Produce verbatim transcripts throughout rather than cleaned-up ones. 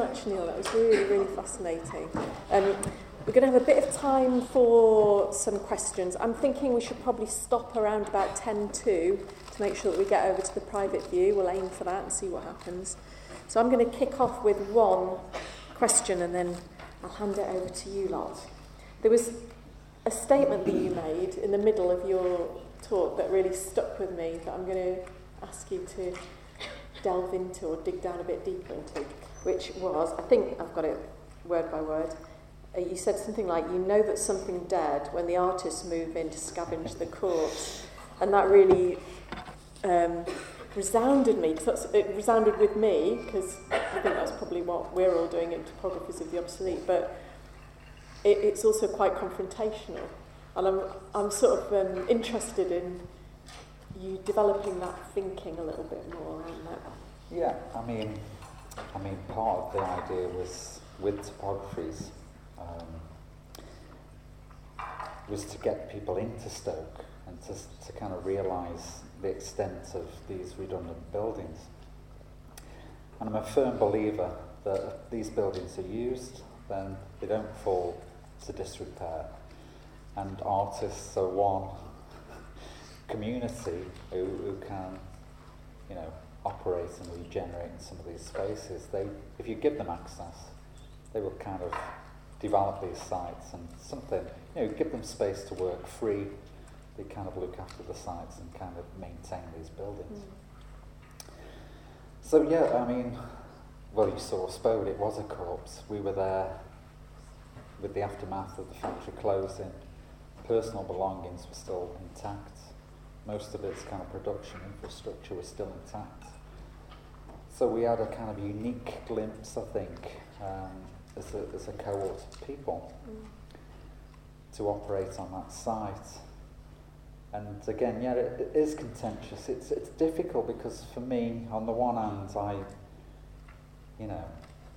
much, Neil. That was really, really fascinating. Um, we're going to have a bit of time for some questions. I'm thinking we should probably stop around about ten to to make sure that we get over to the private view. We'll aim for that and see what happens. So I'm going to kick off with one question and then I'll hand it over to you lot. There was a statement that you made in the middle of your talk that really stuck with me that I'm going to ask you to delve into or dig down a bit deeper into, which was, I think I've got it word by word, uh, you said something like, you know that something dead when the artists move in to scavenge the corpse. And that really um, resounded me, because it resounded with me, because I think that's probably what we're all doing in Topographers of the Obsolete, but it, it's also quite confrontational. And I'm, I'm sort of um, interested in you developing that thinking a little bit more around that. Yeah, I mean, I mean, part of the idea was with topographies um, was to get people into Stoke and to to kind of realise the extent of these redundant buildings. And I'm a firm believer that if these buildings are used, then they don't fall to disrepair. And artists are one community who, who can, you know, operate and regenerate in some of these spaces. They, if you give them access, they will kind of develop these sites and something, you know, give them space to work free. They kind of look after the sites and kind of maintain these buildings. Mm. So yeah, I mean, well, you saw Spode, it was a corpse. We were there with the aftermath of the factory closing. Personal belongings were still intact. Most of its kind of production infrastructure was still intact. So we had a kind of unique glimpse, I think, um, as a, as a cohort of people mm. to operate on that site. And again, yeah, it, it is contentious. It's it's difficult because for me, on the one hand, I, you know,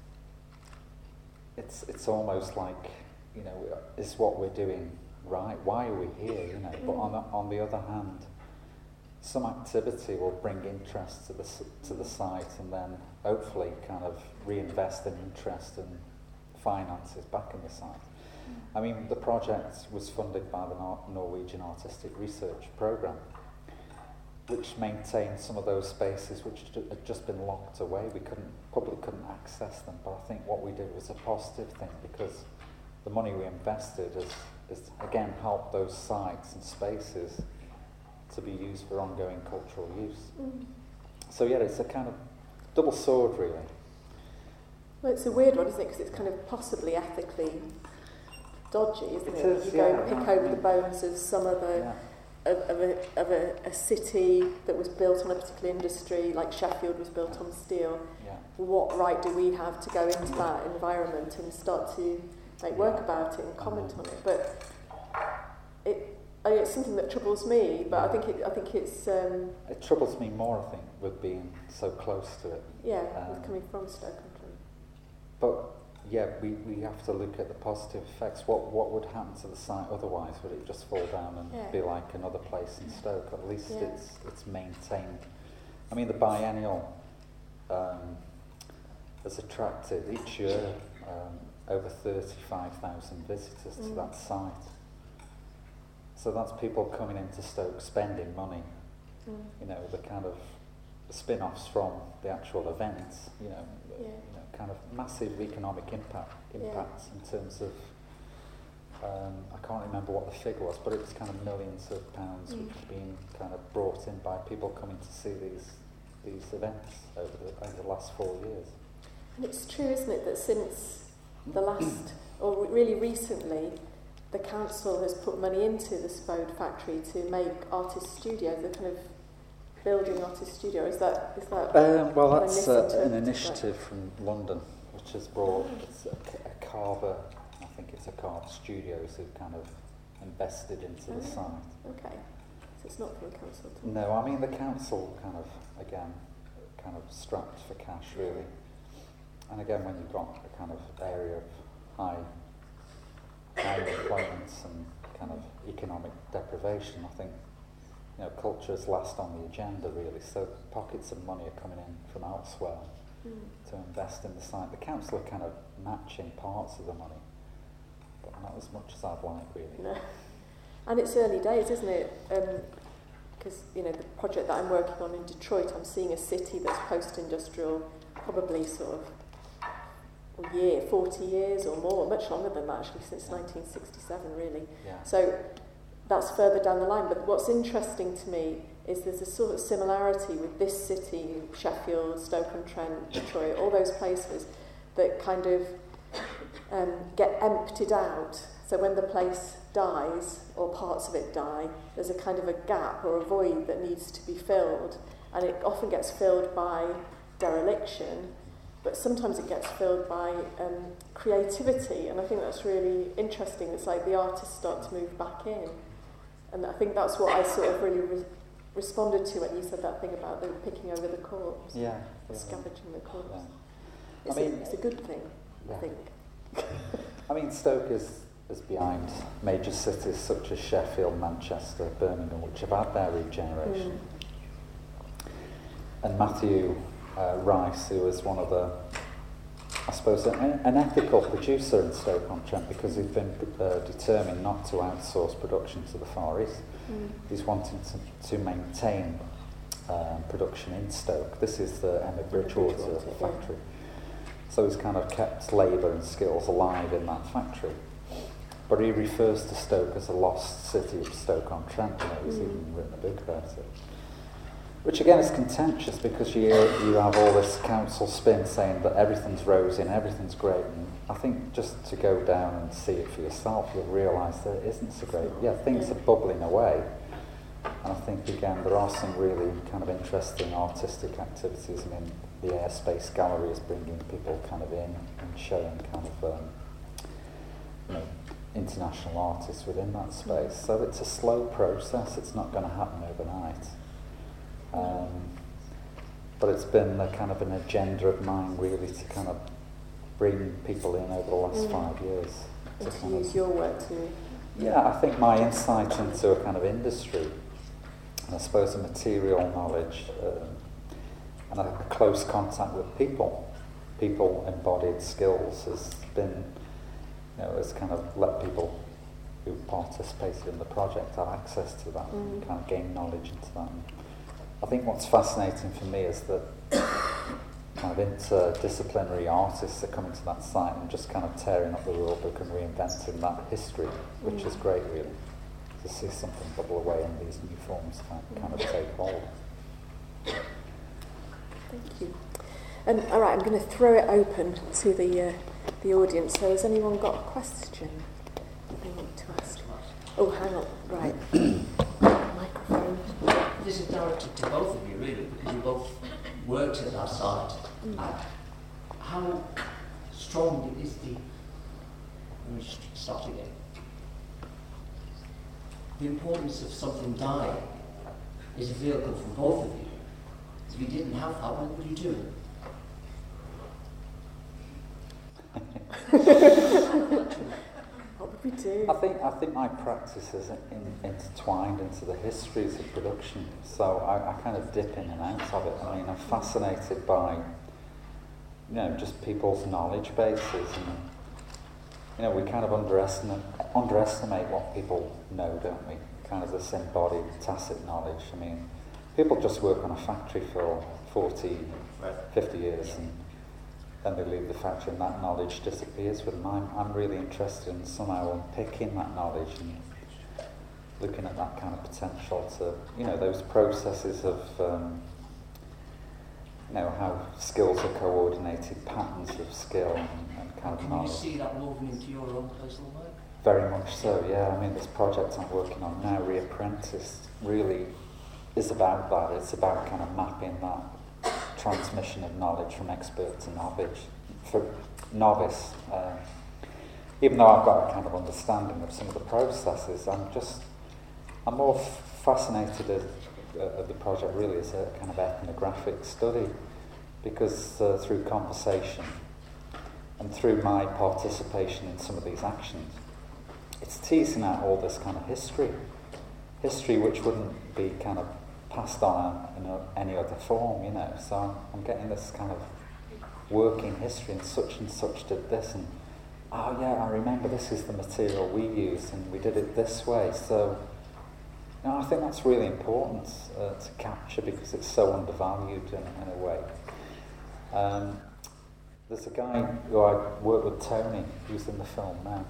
it's it's almost like, you know, is what we're doing right? Why are we here? You know, but on the, on the other hand, some activity will bring interest to the to the site, and then hopefully kind of reinvest in interest and finances back in the site. I mean, the project was funded by the Nor- Norwegian Artistic Research Programme, which maintained some of those spaces which had just been locked away. We couldn't, public couldn't access them, but I think what we did was a positive thing, because the money we invested has, has again helped those sites and spaces to be used for ongoing cultural use. Mm. So yeah, it's a kind of double sword, really. Well, it's a weird one, isn't it? Because it's kind of possibly ethically dodgy, isn't it? It is, you go yeah, and pick yeah, over yeah. the bones of some other yeah. of, of, a, of a, a city that was built on a particular industry, like Sheffield was built on steel. Yeah. What right do we have to go into that environment and start to like work about it and comment on it? But it, I mean, it's something that troubles me. But I think it, I think it's. Um, it troubles me more, I think, with being so close to it. Yeah, um, with coming from Stoke-on-Trent. But yeah, we, we have to look at the positive effects. What what would happen to the site otherwise? Would it just fall down and yeah. be like another place in Stoke? At least yeah. it's it's maintained. I mean, the biennial um, has attracted each year um, over thirty-five thousand visitors mm. to that site. So that's people coming into Stoke spending money. Mm. You know, the kind of spin-offs from the actual events. You know. Yeah. You know, kind of massive economic impact impacts yeah. in terms of um, I can't remember what the figure was, but it was kind of millions of pounds mm. which have been kind of brought in by people coming to see these these events over the over the last four years. And it's true, isn't it, that since the last, or really recently, the council has put money into the Spode factory to make artist studios, the kind of building artist studio. Is that is that? Um, well, that's uh, an initiative that? from London, which has brought it's a, a carver. I think it's a carver studios who kind of invested into oh, the site. Okay, so it's not from the council. No, I mean the council kind of again, kind of strapped for cash really. And again, when you've got a kind of area of high, high employment and kind of economic deprivation, I think. You know, culture's last on the agenda really, so pockets of money are coming in from elsewhere. to invest in the site. The council are kind of matching parts of the money, but not as much as I'd like, really. No. And it's early days, isn't it? Because, um, you know, the project that I'm working on in Detroit, I'm seeing a city that's post-industrial, probably sort of a year, forty years or more, much longer than that, actually, since nineteen sixty-seven, really. Yeah. So that's further down the line. But what's interesting to me is there's a sort of similarity with this city, Sheffield, Stoke-on-Trent, Detroit, all those places that kind of um, get emptied out. So when the place dies, or parts of it die, there's a kind of a gap or a void that needs to be filled. And it often gets filled by dereliction, but sometimes it gets filled by um, creativity. And I think that's really interesting. It's like the artists start to move back in. And I think that's what I sort of really re- responded to when you said that thing about them picking over the corpse, Yeah. or yeah. scavenging the corpse. Yeah. It's, I mean, a, it's a good thing, yeah. I think. I mean, Stoke is, is behind major cities such as Sheffield, Manchester, Birmingham, which have had their regeneration. Mm. And Matthew uh, Rice, who was one of the, I suppose, an, an ethical producer in Stoke-on-Trent, because he's been uh, determined not to outsource production to the Far East. Mm. He's wanting to, to maintain um, production in Stoke. This is the Emma Bridgewater, Bridgewater factory. Yeah. So he's kind of kept labour and skills alive in that factory. But he refers to Stoke as a lost city of Stoke-on-Trent. You know, he's mm. even written a book about it. Which again is contentious, because you you have all this council spin saying that everything's rosy and everything's great. And I think just to go down and see it for yourself, you'll realise that it isn't so great. Yeah, things are bubbling away. And I think, again, there are some really kind of interesting artistic activities. I mean, the Airspace Gallery is bringing people kind of in and showing kind of, um, you know, international artists within that space. So it's a slow process. It's not going to happen overnight. Um, but it's been a kind of an agenda of mine, really, to kind of bring people in over the last mm. five years. To, to use of, your work to... Yeah, I think my insight into a kind of industry, and I suppose a material knowledge, um, and a close contact with people, people embodied skills has been, you know, has kind of let people who participated in the project have access to that mm. and kind of gain knowledge into that. And I think what's fascinating for me is that kind of interdisciplinary artists are coming to that site and just kind of tearing up the rule book and reinventing that history, which mm. is great, really, to see something bubble away in these new forms kind, kind of take hold. Thank you. And all right, I'm going to throw it open to the uh, the audience. So has anyone got a question that they want to ask? Oh, hang on. Right. Microphone. This is directed to both of you, really, because you both worked at that site. Mm. Uh, how strong is the... Let me just start again. The importance of something dying is a vehicle for both of you. If you didn't have that, what would you do? What would we do? I think I think my practice is in, intertwined into the histories of production, so I, I kind of dip in and out of it. I mean, I'm fascinated by, you know, just people's knowledge bases, and you know, we kind of underestimate underestimate what people know, don't we? Kind of this embodied, tacit knowledge. I mean, people just work on a factory for forty, fifty years, and then they leave the factory and that knowledge disappears with them. I'm, I'm really interested in somehow unpicking that knowledge and looking at that kind of potential to, you know, those processes of, um, you know, how skills are coordinated, patterns of skill and, and kind of Can knowledge. you see that woven into your own personal work? Very much so, yeah. I mean, this project I'm working on now, Reapprenticed, really is about that. It's about kind of mapping that transmission of knowledge from expert to novice. For novice, uh, even though I've got a kind of understanding of some of the processes, I'm just, I'm more f- fascinated of, uh, of the project really as a kind of ethnographic study, because uh, through conversation and through my participation in some of these actions, it's teasing out all this kind of history, history which wouldn't be kind of passed on in a, any other form, you know. So I'm, I'm getting this kind of working history, and such and such did this, and oh yeah, I remember this is the material we used, and we did it this way. So, you know, I think that's really important uh, to capture because it's so undervalued in, in a way. Um, there's a guy who I worked with, Tony, who's in the film now,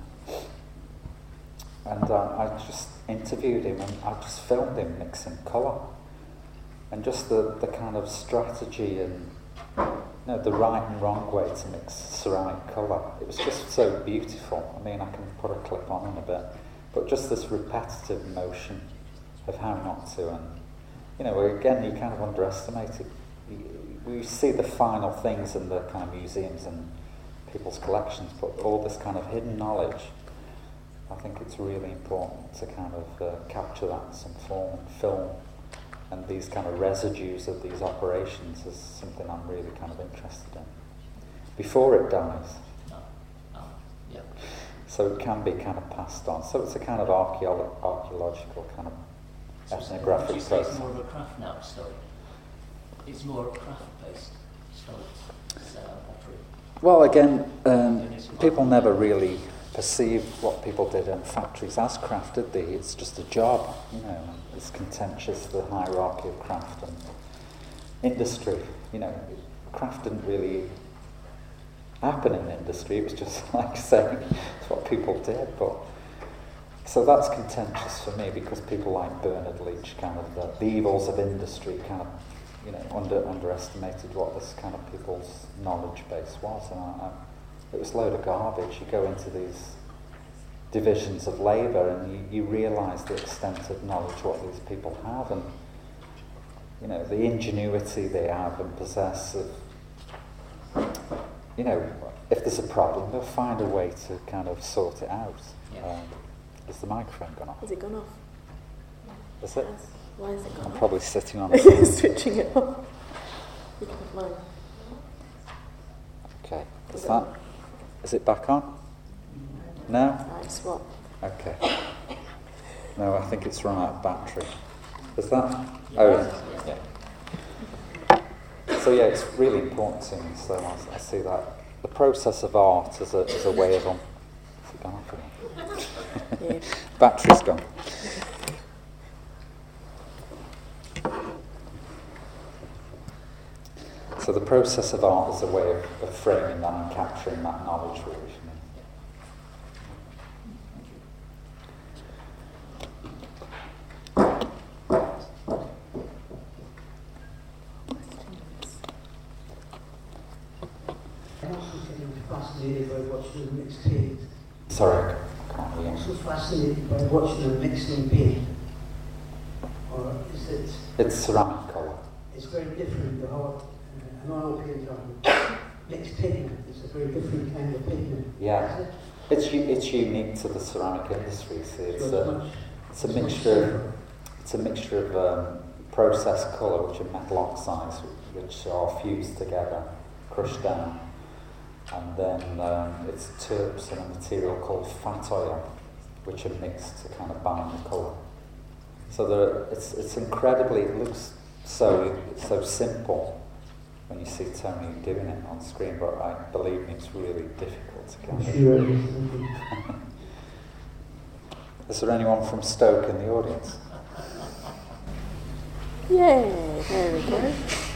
and uh, I just interviewed him and I just filmed him mixing colour, and just the, the kind of strategy and you know, the right and wrong way to mix ceramic colour. It was just so beautiful. I mean, I can put a clip on in a bit, but just this repetitive motion of how not to, and you know, again, you kind of underestimate it. We see the final things in the kind of museums and people's collections, but all this kind of hidden knowledge, I think it's really important to kind of uh, capture that in some form and film, and these kind of residues of these operations is something I'm really kind of interested in. Before it dies. No. No. Yeah. So it can be kind of passed on. So it's a kind of archaeolo- archaeological kind of So ethnographic would you say process. it's more of a craft now story? It's more a craft-based story, it's, uh, pottery. Well, again, um, people never really perceive what people did in factories as craft, did they? It's just a job, you know. It's contentious, the hierarchy of craft and industry. You know, craft didn't really happen in industry. It was just like saying it's what people did. But so that's contentious for me because people like Bernard Leach, kind of the, the evils of industry, kind of, you know, under underestimated what this kind of people's knowledge base was, and I, I, it was a load of garbage. You go into these divisions of labour and you, you realise the extent of knowledge what these people have, and you know, the ingenuity they have and possess of, you know, if there's a problem, they'll find a way to kind of sort it out. Yeah. Um, has the microphone gone off? Has it gone off? Is it? Yes. Why is it gone I'm off? probably sitting on it. Switching it off. You can have mine. Okay. Is that? Is it back on? No? Right, swap. Okay. No, I think it's run out of battery. Is that? Oh, yeah. yeah. So yeah, it's really important to me. So I, I see that the process of art as a as a way of um. Has it gone off again? Yeah. Battery's gone. So the process of art is a way of, of framing that and capturing that knowledge, really, for me. I'm also getting fascinated by watching them mix paint. Sorry, I can't hear I'm you. so fascinated by watching them mixing paint. Or is it? It's ceramic colour. It's very different. The hot, uh, an oil paint on mixed pigment. It's a very different kind of pigment. Yeah. Is it? It's u- it's unique to the ceramic industry. See, it's So a much- it's a it's much mixture. safer. It's a mixture of um, processed colour, which are metal oxides, which are fused together, crushed down, and then um, it's terps and a material called fat oil, which are mixed to kind of bind the colour. So there, it's it's incredibly. It looks so so simple when you see Tony doing it on screen, but I believe me, it's really difficult to I'm get. sure it is. Is there anyone from Stoke in the audience? Yay, there we go.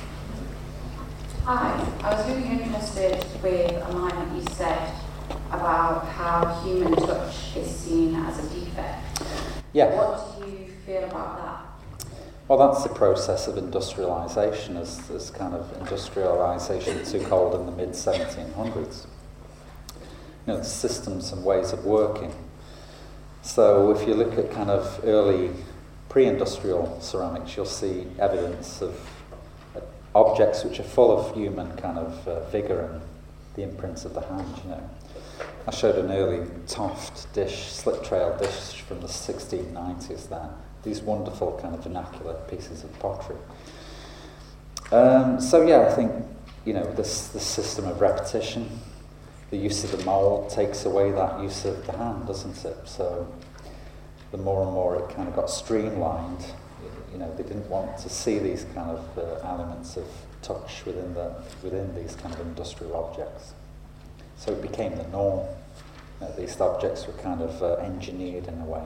Hi, I was really interested with a line that you said about how human touch is seen as a defect. Yeah. What do you feel about that? Well, that's the process of industrialisation, as, as kind of industrialisation took hold in the mid seventeen hundreds. You know, the systems and ways of working. So if you look at kind of early pre-industrial ceramics, you'll see evidence of uh, objects which are full of human kind of uh, vigour and the imprints of the hand, you know. I showed an early Toft dish, slip trail dish from the sixteen nineties there. These wonderful kind of vernacular pieces of pottery. Um, so yeah, I think, you know, this, this system of repetition, the use of the mould takes away that use of the hand, doesn't it? So the more and more it kind of got streamlined, you know, they didn't want to see these kind of uh, elements of touch within the within these kind of industrial objects. So it became the norm. You know, these objects were kind of uh, engineered in a way.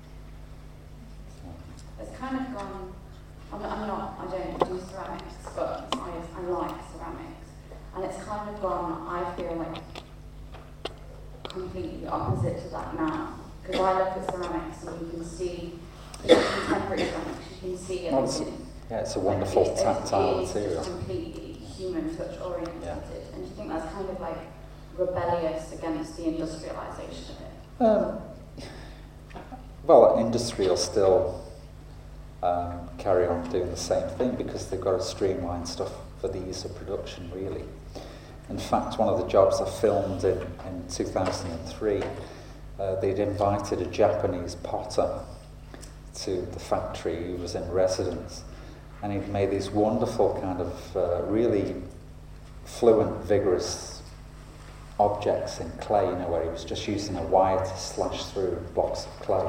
So. It's kind of gone. I'm, I'm not. I don't do ceramics, but I, I like ceramics, and it's kind of gone. I feel like completely opposite to that now, because I look at ceramics and you can see the contemporary ceramics. You can see it. Well, it's, yeah, it's a wonderful like it, tactile it is material. Completely human touch oriented, Yeah. and do you think that's kind of like rebellious against the industrialisation of it? Um, well, industry will still um, carry on doing the same thing because they've got to streamline stuff for the ease of production, really. In fact, one of the jobs I filmed in, in two thousand three, uh, they'd invited a Japanese potter to the factory who was in residence, and he'd made these wonderful kind of uh, really fluent, vigorous objects in clay, you know, where he was just using a wire to slash through blocks of clay.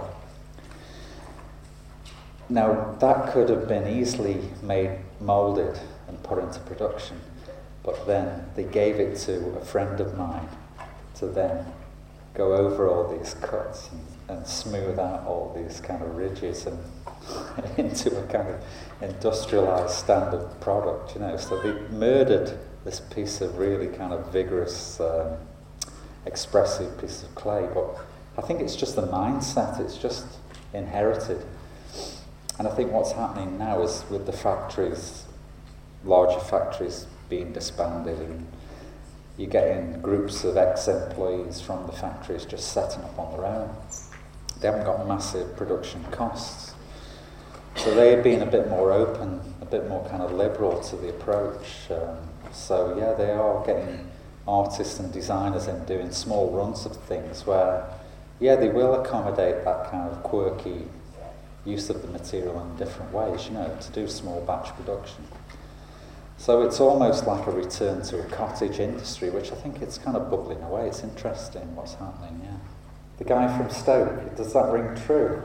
Now, that could have been easily made, moulded and put into production, but then they gave it to a friend of mine to then go over all these cuts and, and smooth out all these kind of ridges and into a kind of industrialised standard product, you know. So they murdered this piece of really kind of vigorous, um, expressive piece of clay. But I think it's just the mindset, it's just inherited. And I think what's happening now is with the factories, larger factories being disbanded, and you get in groups of ex-employees from the factories just setting up on their own. They haven't got massive production costs. So they're being a bit more open, a bit more kind of liberal to the approach. Um, so yeah, they are getting artists and designers in doing small runs of things where, yeah, they will accommodate that kind of quirky use of the material in different ways, you know, to do small batch production. So it's almost like a return to a cottage industry, which I think it's kind of bubbling away. It's interesting what's happening, yeah. The guy from Stoke, does that ring true?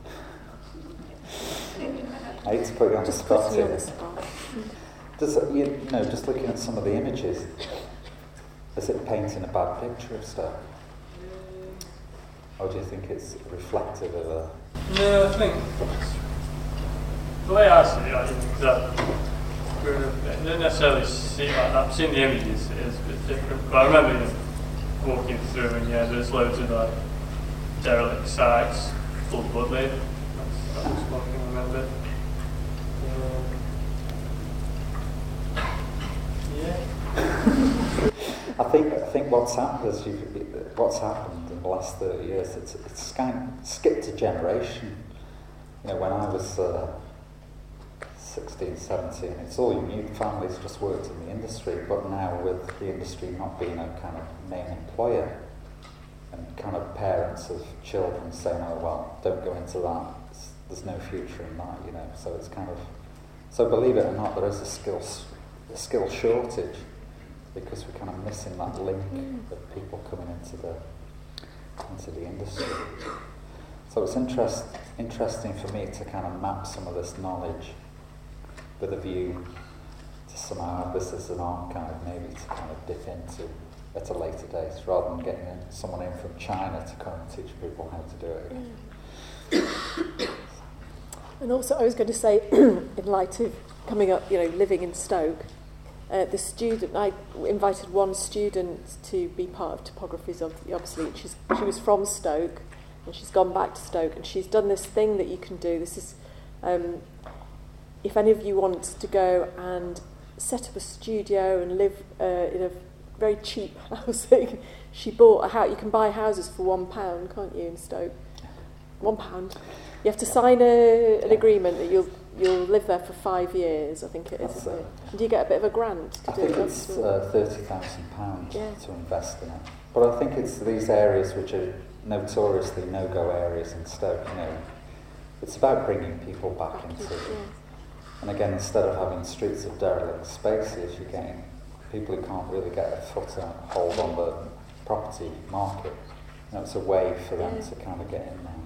I hate to put you on the spot here. Does it, you know, just looking at some of the images, is it painting a bad picture of Stoke? Or do you think it's reflective of a... No, I think the way I see it, I think that we're, I don't necessarily see like that. Seeing the images is a bit different. But I remember, you know, walking through and yeah, there's loads of like derelict sites, full of blood laid. That's, that was one thing I remember. Um, yeah. I think I think what's happened is you, what's happened in the last thirty years. It's it's kind of skipped a generation. You know, when I was uh, sixteen, seventeen, it's all you knew. Families just worked in the industry, but now with the industry not being a kind of main employer, and kind of parents of children saying, "Oh well, don't go into that. It's, there's no future in that," you know. So it's kind of so believe it or not, there is a skill a skill shortage. Because we're kind of missing that link mm. of people coming into the into the industry. So it's interest, interesting for me to kind of map some of this knowledge with a view to somehow have this as an archive, maybe to kind of dip into at a later date, rather than getting in, someone in from China to come and teach people how to do it again. Mm. And also, I was going to say, in light of coming up, you know, living in Stoke. Uh, the student, I invited one student to be part of Topographies of the Obsolete. She's, she was from Stoke, and she's gone back to Stoke, and she's done this thing that you can do. This is, um, if any of you want to go and set up a studio and live uh, in a very cheap housing, she bought a house. You can buy houses for one pound, can't you, in Stoke? One pound. You have to sign a, an agreement that you'll you'll live there for five years, I think it is. Isn't it? And do you get a bit of a grant to I do think it? it's uh, thirty thousand pounds Yeah. to invest in it. But I think it's these areas which are notoriously no-go areas in Stoke, you know. It's about bringing people back into it. Yeah. And again, instead of having streets of derelict spaces, you're getting people who can't really get a foot a hold on the property market. You know, it's a way for them Yeah. to kind of get in there.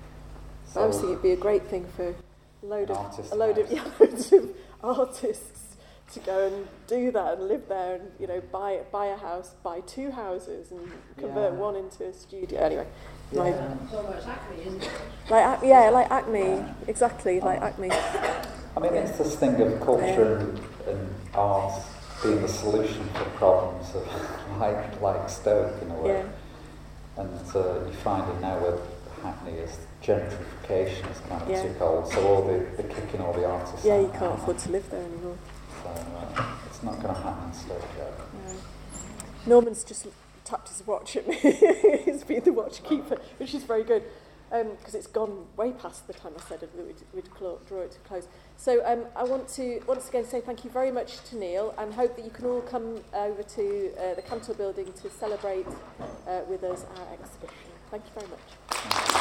I was thinking it'd be a great thing for a load An of artist a load of, house. yeah, loads of artists to go and do that and live there and, you know, buy buy a house, buy two houses and convert Yeah. one into a studio. Anyway, my, Yeah. It's almost Acme, isn't it? like Ac- yeah, like Acme, Yeah. exactly, like Acme. I mean, it's this thing of culture and, and art being the solution for problems of like, like Stoke in a way. Yeah, And uh, you find it now with Hackney is gentrification has kind of Yeah. took hold. So all the, the kicking all the artists yeah, out you now. can't afford to live there anymore. So uh, it's not going to happen in Stoke yet. No. Norman's just tapped his watch at me. He's been the watch keeper, which is very good, because um, it's gone way past the time I said that we'd, we'd clo- draw it to a close. So um, I want to once again say thank you very much to Neil, and hope that you can all come over to uh, the Cantor building to celebrate uh, with us our exhibition. Thank you very much. Thank you.